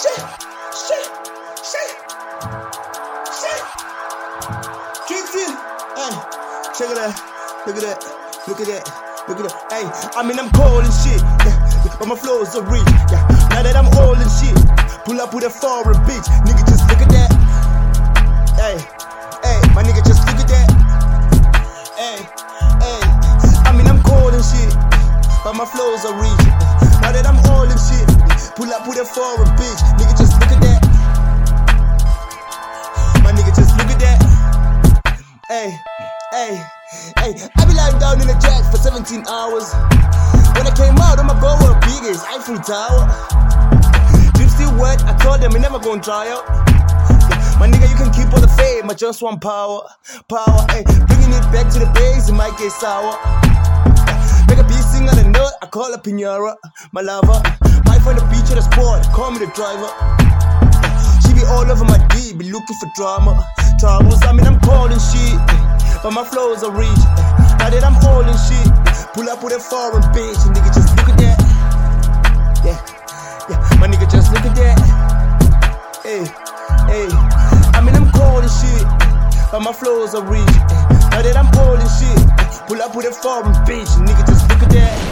Drinking, hey, check it out, look at that, look at that, look at that, hey, I mean I'm cold and shit, yeah, but my flows are rich, yeah, now that I'm old and shit, pull up with a foreign bitch, nigga just look at that, hey, my nigga just look at that, hey, I mean I'm cold and shit, but my flows are rich, now that I'm old and shit, pull up with a foreign bitch, nigga just look at that, my nigga just look at that. Hey, I be lying down in the jack for 17 hours. When I came out, I'ma go with the biggest Eiffel Tower. Drip still wet, I told them it never gon' dry up. My nigga, you can keep all the fame, I just want power, hey. Bringing it back to the base, it might get sour. Make a beat sing on the note, I call her Pinara, my lover. Wife on the beach at the sport, call me the driver. She be all over my D, be looking for drama. I mean I'm cold and shit, but my flows are rich. Now that I'm old and shit, pull up with a foreign bitch, nigga just look at that. Yeah, my nigga just look at that. Hey, I mean I'm cold and shit, but my flows are rich. Now that I'm old and shit, pull up with a foreign bitch, nigga just look at that.